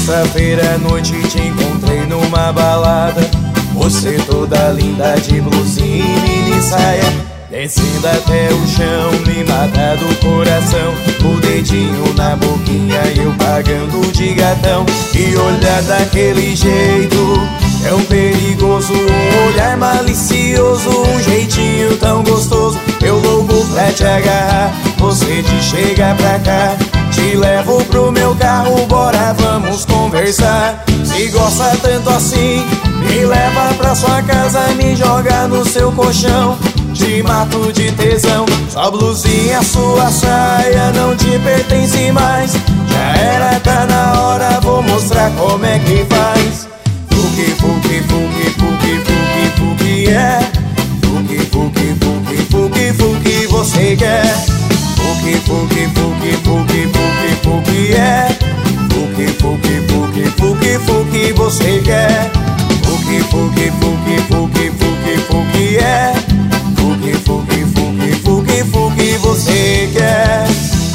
Sexta-feira à noite te encontrei numa balada, você toda linda de blusinha e mini saia, descendo até o chão, me mata do coração. O dedinho na boquinha e eu pagando de gatão. E olhar daquele jeito tão perigoso, um olhar malicioso, um jeitinho tão gostoso. Eu louco pra te agarrar, você te chega pra cá. Te levo pro meu carro, bora, vamos conversar. Se gosta tanto assim, me leva pra sua casa, me joga no seu colchão. Te mato de tesão, sua blusinha, sua saia não te pertence mais. Já era, tá na hora, vou mostrar como é que faz. Fuki, fuki, fuki, fuki, fuki, fuki, é. Fuki, fuki, fuki, fuki, fuki, você quer. Fuki, fuki, fuki, fuki, fuki, fuki, é. Fuki, fuki, fuki, fuki, fuki, você quer. Fuki, fuki, fuki, fuki, fuki, fuki, é. Fuki, fuki, fuki, fuki, fuki, você quer.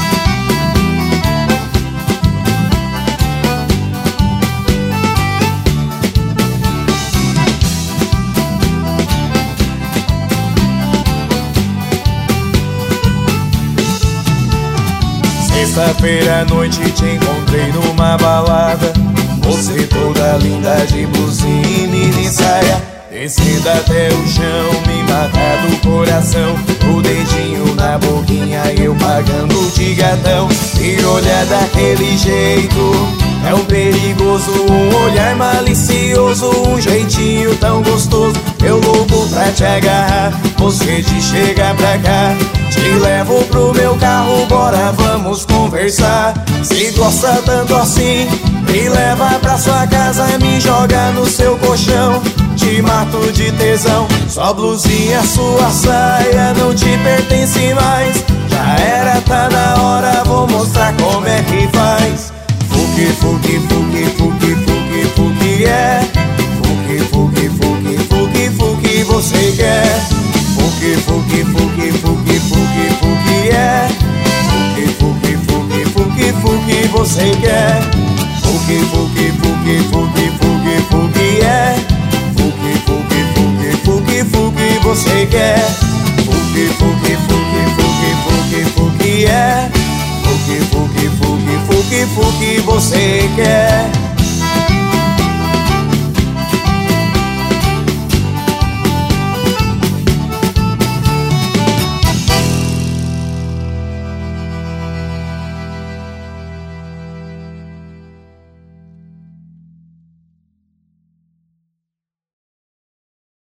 Sexta-feira à noite te encontrei numa balada, você toda linda de blusinha e mini saia, descendo até o chão, me mata do coração. O dedinho na boquinha e eu pagando de gatão. E olhar daquele jeito tão perigoso, um olhar malicioso, um jeitinho tão gostoso. Eu louco pra te agarrar, você te chega pra cá. Te levo pro meu carro, bora, vamos conversar. Se gosta tanto assim, me leva pra sua casa, me joga no seu colchão. Te mato de tesão, sua blusinha, sua saia não te pertence mais. Já era, tá na hora, vou mostrar como é que faz. Fuki, fuki, fuki, fuki, fuki, fuki, é. Fuki, fuki, fuki, fuki, fuki, você quer. Fuki, fuki, fuki, fuki, fuki, fuki, é. Fuki, fuki, fuki, fuki, fuki, você quer. Fuki, fuki, fuki, fuki, fuki, fuki, é. Fuki, fuki, fuki, fuki, fuki, você quer. Fuki, fuki, fuki, fuki, fuki, fuki, é. Fuki, fuki, fuki, fuki, fuki, você quer.